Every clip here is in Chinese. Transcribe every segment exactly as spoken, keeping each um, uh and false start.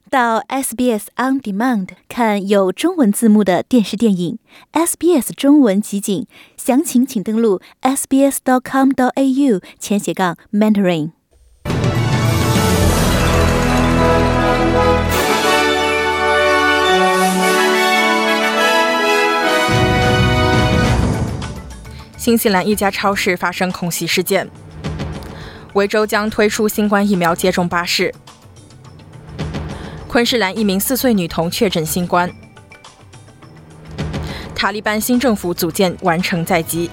到 S B S On Demand 看有中文字幕的电视电影 S B S 中文集锦，详情请登录 s b s dot com dot a u 前斜杠 mentoring。 新西兰一家超市发生恐袭事件，维州将推出新冠疫苗接种巴士。昆士兰一名四岁女童确诊新冠。塔利班新政府组建完成在即。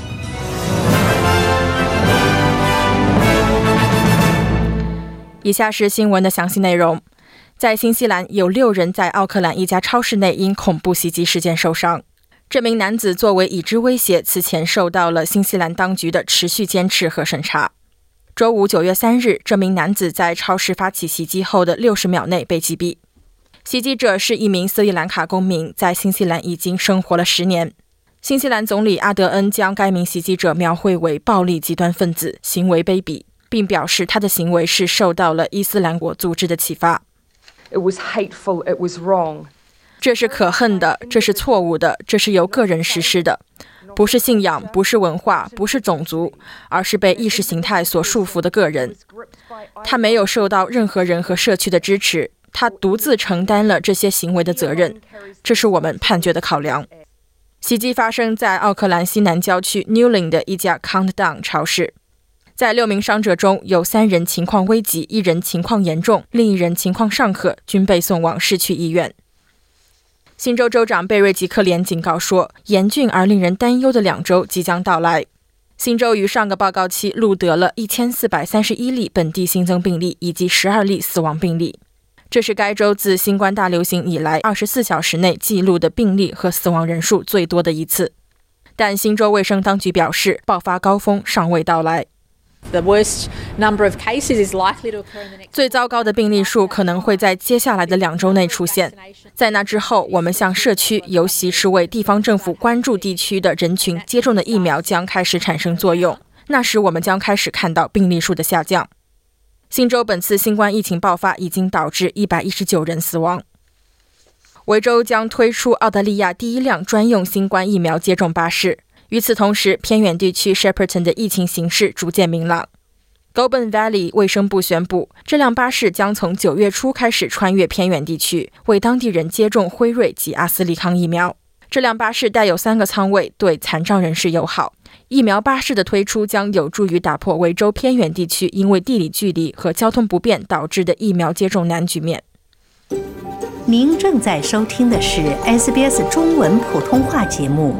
以下是新闻的详细内容。在新西兰，有六人在奥克兰一家超市内因恐怖袭击事件受伤。这名男子作为已知威胁，此前受到了新西兰当局的持续监视和审查。周五九月三日，这名男子在超市发起袭击后的六十秒内被击毙。袭击者是一名斯里兰卡公民，在新西兰已经生活了十年。新西兰总理阿德恩将该名袭击者描绘为暴力极端分子，行为卑鄙，并表示他的行为是受到了伊斯兰国组织的启发。 It was hateful, it was wrong. 这是可恨的，这是错误的，这是由个人实施的。不是信仰，不是文化，不是种族，而是被意识形态所束缚的个人。他没有受到任何人和社区的支持，他独自承担了这些行为的责任，这是我们判决的考量。袭击发生在奥克兰西南郊区 Newlyn 的一家 Countdown 超市。在六名伤者中，有三人情况危急，一人情况严重，另一人情况尚可，均被送往市区医院。新州州长贝瑞吉克连警告说，严峻而令人担忧的两周即将到来。新州于上个报告期录得了一千四百三十一例本地新增病例以及十二例死亡病例，这是该州自新冠大流行以来二十四小时内记录的病例和死亡人数最多的一次。但新州卫生当局表示，爆发高峰尚未到来。 The worst number of cases is likely to occur in the next. 最糟糕的病例数可能会在接下来的两周内出现。在那之后，我们向社区，尤其是为地方政府关注地区的人群接种的疫苗将开始产生作用。那时我们将开始看到病例数的下降。新州本次新冠疫情爆发已经导致一百一十九人死亡。维州将推出澳大利亚第一辆专用新冠疫苗接种巴士。与此同时，偏远地区 Shepparton 的疫情形势逐渐明朗。Goulburn Valley 卫生部宣布，这辆巴士将从九月初开始穿越偏远地区，为当地人接种辉瑞及阿斯利康疫苗。这辆巴士带有三个舱位，对残障人士友好。疫苗巴士的推出将有助于打破维州偏远地区因为地理距离和交通不便导致的疫苗接种难局面。 您正在收听的是 S B S 中文普通话节目。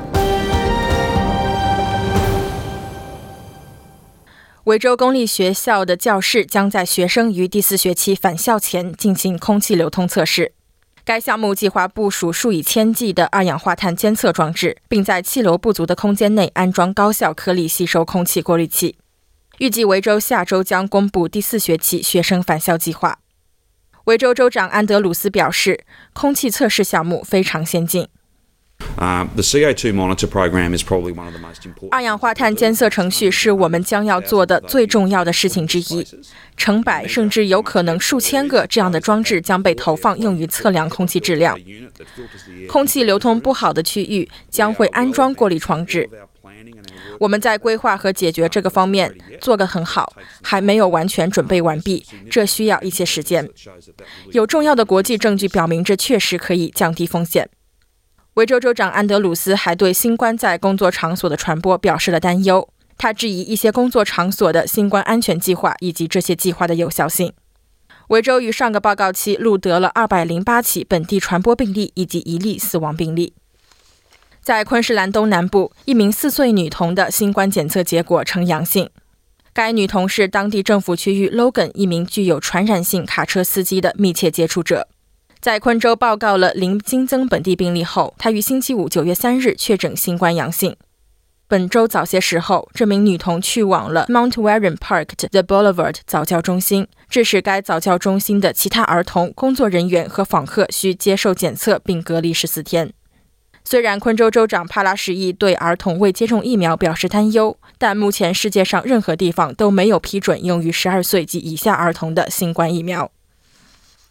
维州公立学校的教室将在学生于第四学期返校前进行空气流通测试。该项目计划部署数以千计的二氧化碳监测装置，并在气流不足的空间内安装高效颗粒吸收空气过滤器。预计维州下周将公布第四学期学生返校计划。维州州长安德鲁斯表示，空气测试项目非常先进。 Uh, the C O two monitor program is probably one of the most important. 二氧化碳监测程序是我们将要做的最重要的事情之一。成百甚至有可能数千个这样的装置将被投放用于测量空气质量。空气流通不好的区域将会安装过滤装置。我们在规划和解决这个方面做得很好，还没有完全准备完毕，这需要一些时间。有重要的国际证据表明这确实可以降低风险。维州州长安德鲁斯还对新冠在工作场所的传播表示了担忧，他质疑一些工作场所的新冠安全计划以及这些计划的有效性。维州于上个报告期录得了二百零八起本地传播病例以及一例死亡病例。在昆士兰东南部，一名四岁女童的新冠检测结果呈阳性。该女童是当地政府区域 Logan 一名具有传染性卡车司机的密切接触者。在昆州报告了零新增本地病例后，她于星期五九月三日确诊新冠阳性。本周早些时候，这名女童去往了 Mount Warren Park 的 The Boulevard 早教中心，致使该早教中心的其他儿童、工作人员和访客需接受检测并隔离十四天。虽然昆州州长帕拉什伊对儿童未接种疫苗表示担忧，但目前世界上任何地方都没有批准用于十二岁及以下儿童的新冠疫苗。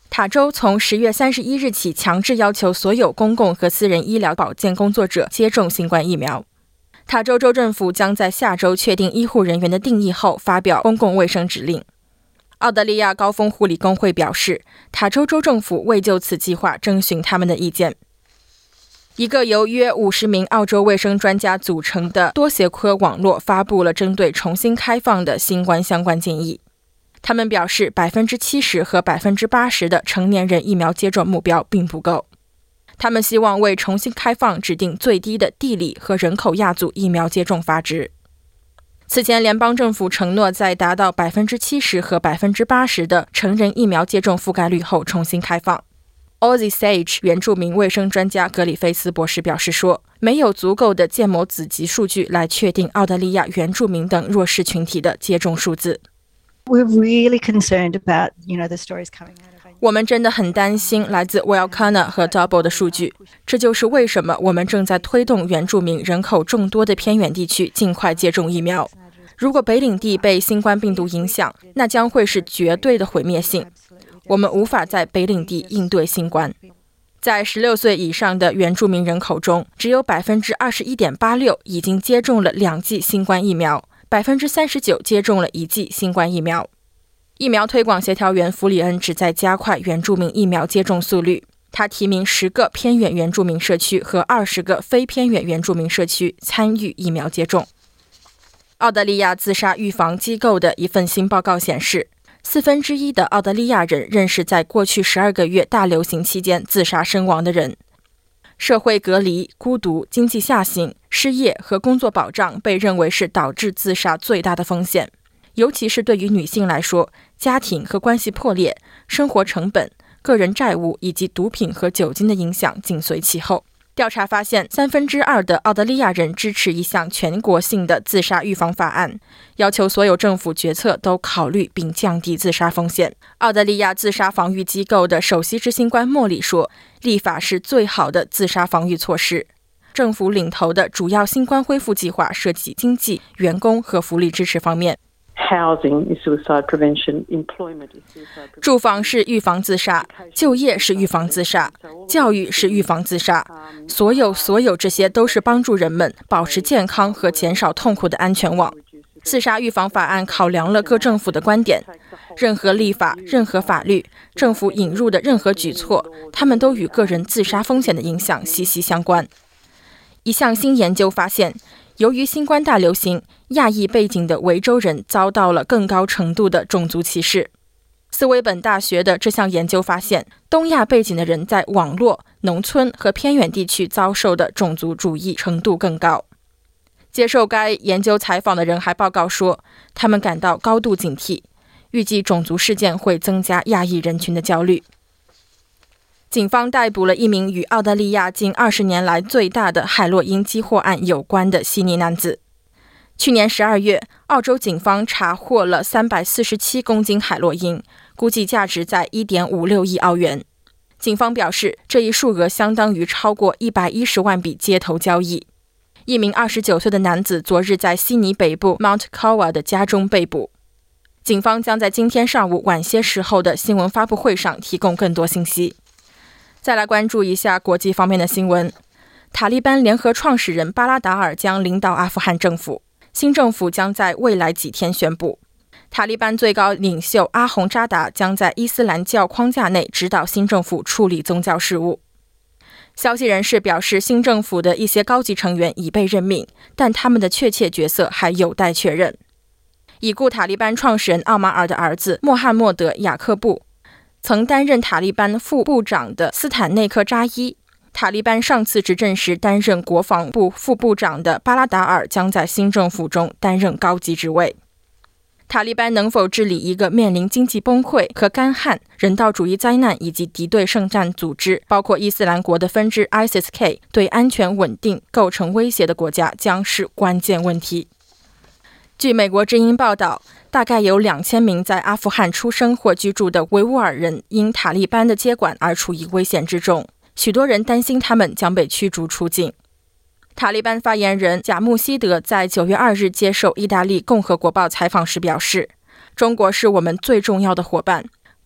塔州从十月三十一日起强制要求所有公共和私人医疗保健工作者接种新冠疫苗。塔州州政府将在下周确定医护人员的定义后发表公共卫生指令。澳大利亚高峰护理工会表示，塔州州政府未就此计划征询他们的意见。一个由约五十名澳洲卫生专家组成的多学科网络发布了针对重新开放的新冠相关建议。他们表示 百分之七十 和 百分之八十 的成年人疫苗接种目标并不够。他们希望为重新开放指定最低的地理和人口亚组疫苗接种阀值。此前，联邦政府承诺在达到 百分之七十 和 百分之八十 的成人疫苗接种覆盖率后重新开放。Aussie Sage 原住民卫生专家格里菲斯博士表示说，没有足够的建模子集数据来确定澳大利亚原住民等弱势群体的接种数字。 We're really concerned about, you know, the stories coming out of... 我们真的很担心来自 Wailkana 和 Double 的数据，这就是为什么我们正在推动原住民人口众多的偏远地区尽快接种疫苗。如果北领地被新冠病毒影响，那将会是绝对的毁灭性。我们无法在北领地应对新冠。在十六岁以上的原住民人口中，只有 百分之二十一点八六 已经接种了两剂新冠疫苗， 百分之三十九 接种了一剂新冠疫苗。疫苗推广协调员弗里恩旨在加快原住民疫苗接种速率。他提名十个偏远原住民社区和二十个非偏远原住民社区参与疫苗接种。澳大利亚自杀预防机构的一份新报告显示，四分之一的澳大利亚人认识在过去十二个月大流行期间自杀身亡的人。社会隔离、孤独、经济下行、失业和工作保障被认为是导致自杀最大的风险，尤其是对于女性来说，家庭和关系破裂、生活成本、个人债务以及毒品和酒精的影响紧随其后。调查发现，三分之二的澳大利亚人支持一项全国性的自杀预防法案，要求所有政府决策都考虑并降低自杀风险。澳大利亚自杀防御机构的首席执行官莫里说，立法是最好的自杀防御措施。政府领头的主要新冠恢复计划涉及经济、员工和福利支持方面。 Housing is suicide prevention, employment is suicide prevention. 住房是预防自杀，就业是预防自杀，教育是预防自杀，所有所有这些都是帮助人们保持健康和减少痛苦的安全网。自杀预防法案考量了各政府的观点，任何立法、任何法律、政府引入的任何举措，它们都与个人自杀风险的影响息息相关。一项新研究发现，由于新冠大流行，亚裔背景的维州人遭到了更高程度的种族歧视。斯威本大学的这项研究发现，东亚背景的人在网络、农村和偏远地区遭受的种族主义程度更高。接受该研究采访的人还报告说，他们感到高度警惕，预计种族事件会增加亚裔人群的焦虑。警方逮捕了一名与澳大利亚近二十年来最大的海洛因击获案有关的悉尼男子。去年十二月，澳洲警方查获了三百四十七公斤海洛因，估计价值在 一点五六亿澳元。警方表示，这一数额相当于超过一百一十万笔街头交易。一名二十九岁的男子昨日在悉尼北部 Mount Kawa 的家中被捕。警方将在今天上午晚些时候的新闻发布会上提供更多信息。再来关注一下国际方面的新闻。塔利班联合创始人巴拉达尔将领导阿富汗政府，新政府将在未来几天宣布。塔利班最高领袖阿洪扎达将在伊斯兰教框架内指导新政府处理宗教事务。消息人士表示，新政府的一些高级成员已被任命，但他们的确切角色还有待确认。已故塔利班创始人奥马尔的儿子穆罕默德·雅克布，曾担任塔利班副部长的斯坦内克扎伊，塔利班上次执政时担任国防部副部长的巴拉达尔将在新政府中担任高级职位。塔利班能否治理一个面临经济崩溃和干旱、人道主义灾难以及敌对圣战组织，包括伊斯兰国的分支 I S I S K 对安全稳定构成威胁的国家，将是关键问题。据美国之音报道，大概有两千名在阿富汗出生或居住的维吾尔人因塔利班的接管而处于危险之中，许多人担心他们将被驱逐出境。塔利班发言人贾穆希德在九月二日接受意大利共和国报采访时表示，中国是我们最重要的伙伴，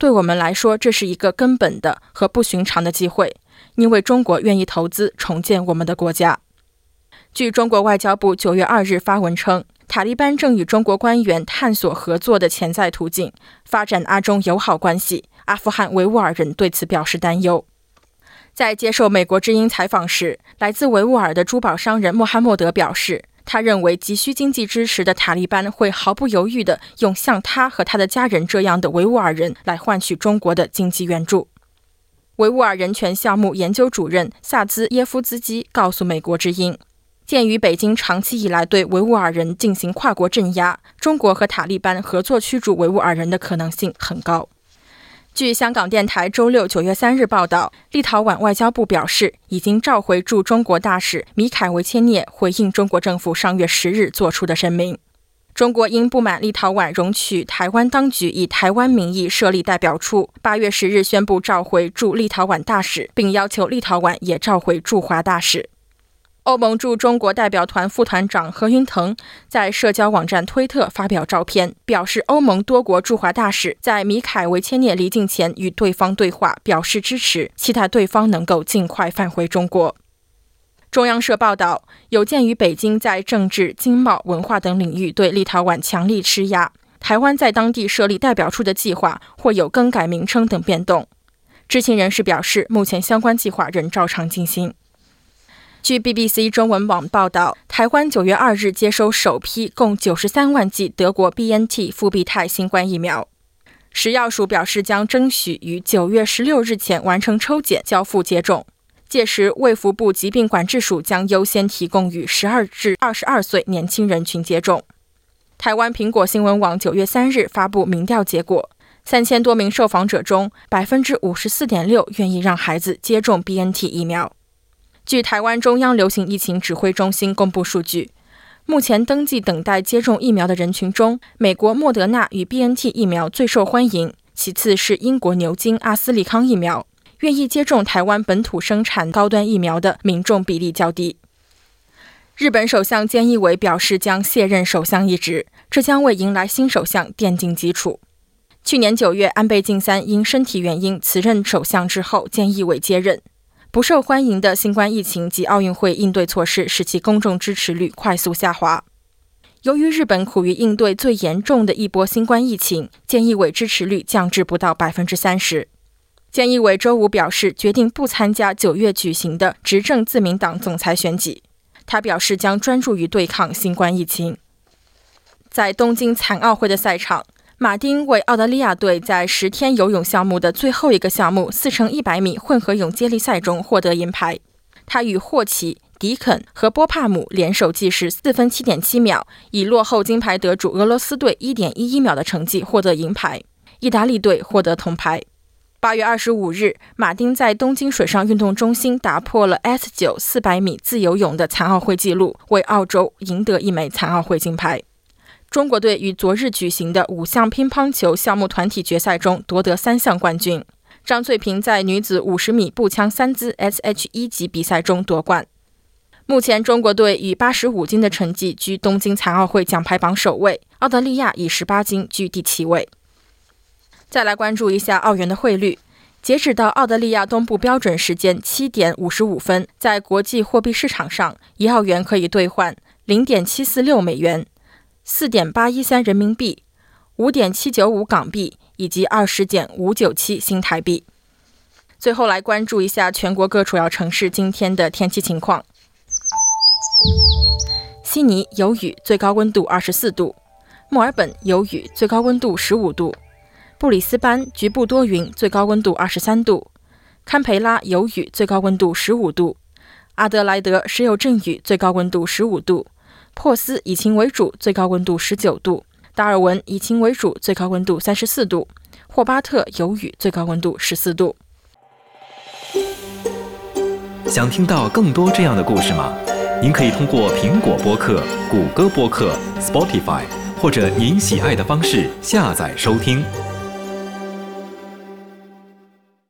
对我们来说，这是一个根本的和不寻常的机会，因为中国愿意投资重建我们的国家。据中国外交部九月二日发文称，塔利班正与中国官员探索合作的潜在途径，发展阿中友好关系。阿富汗维吾尔人对此表示担忧。在接受美国之音采访时，来自维吾尔的珠宝商人穆罕默德表示，他认为急需经济支持的塔利班会毫不犹豫地用像他和他的家人这样的维吾尔人来换取中国的经济援助。维吾尔人权项目研究主任萨兹耶夫兹基告诉美国之音，鉴于北京长期以来对维吾尔人进行跨国镇压，中国和塔利班合作驱逐维吾尔人的可能性很高。据香港电台周六九月三日报道，立陶宛外交部表示，已经召回驻中国大使米凯维切涅回应中国政府上月十日作出的声明。中国因不满立陶宛容许台湾当局以台湾名义设立代表处，八月十日宣布召回驻立陶宛大使，并要求立陶宛也召回驻华大使。欧盟驻中国代表团副团长何云腾在社交网站推特发表照片，表示欧盟多国驻华大使在米凯维切涅离境前与对方对话，表示支持，期待对方能够尽快返回中国。中央社报道，有鉴于北京在政治、经贸、文化等领域对立陶宛强力施压，台湾在当地设立代表处的计划或有更改名称等变动。知情人士表示，目前相关计划仍照常进行。据 B B C 中文网报道，台湾九月二日接收首批共九十三万剂德国 B N T 复必泰新冠疫苗。食药署表示将争取于九月十六日前完成抽检交付接种，届时卫福部疾病管制署将优先提供予十二至二十二岁年轻人群接种。台湾苹果新闻网九月三日发布民调结果，三千多名受访者中 百分之五十四点六 愿意让孩子接种 B N T 疫苗。据台湾中央流行疫情指挥中心公布数据，目前登记等待接种疫苗的人群中，美国莫德纳与 B N T 疫苗最受欢迎，其次是英国牛津阿斯利康疫苗。愿意接种台湾本土生产高端疫苗的民众比例较低。日本首相菅义伟表示将卸任首相一职，这将为迎来新首相奠定基础。去年九月，安倍晋三因身体原因辞任首相之后，菅义伟接任。不受欢迎的新冠疫情及奥运会应对措施使其公众支持率快速下滑。由于日本苦于应对最严重的一波新冠疫情，菅义伟支持率降至不到 百分之三十。菅义伟周五表示，决定不参加九月举行的执政自民党总裁选举。他表示将专注于对抗新冠疫情。在东京残奥会的赛场，马丁为澳大利亚队在十天游泳项目的最后一个项目四乘一百米混合泳接力赛中获得银牌。他与霍奇、迪肯和波帕姆联手计时四分 七点七秒，以落后金牌得主俄罗斯队 一点一一秒的成绩获得银牌。意大利队获得铜牌。八月二十五日，马丁在东京水上运动中心打破了 S 九 四百米自由泳的残奥会纪录，为澳洲赢得一枚残奥会金牌。中国队于昨日举行的五项乒乓球项目团体决赛中夺得三项冠军。张翠萍在女子五十米步枪三姿 S H 一 级比赛中夺冠。目前中国队以八十五金的成绩居东京残奥会奖牌榜首位，澳大利亚以十八金居第七位。再来关注一下澳元的汇率。截止到澳大利亚东部标准时间七点五十五分，在国际货币市场上，一澳元可以兑换 零点七四六美元、四点八一三人民币、五点七九五港币以及 二十点五九七新台币。最后来关注一下全国各主要城市今天的天气情况。悉尼有雨，最高温度二十四度；墨尔本有雨，最高温度十五度；布里斯班局部多云，最高温度二十三度；堪培拉有雨，最高温度十五度；阿德莱德时有阵雨，最高温度十五度；珀斯以晴为主，最高温度十九度；达尔文以晴为主，最高温度三十四度；霍巴特有雨，最高温度十四度。 想听到更多这样的故事吗？您可以通过苹果播客、谷歌播客、Spotify 或者您喜爱的方式下载收听。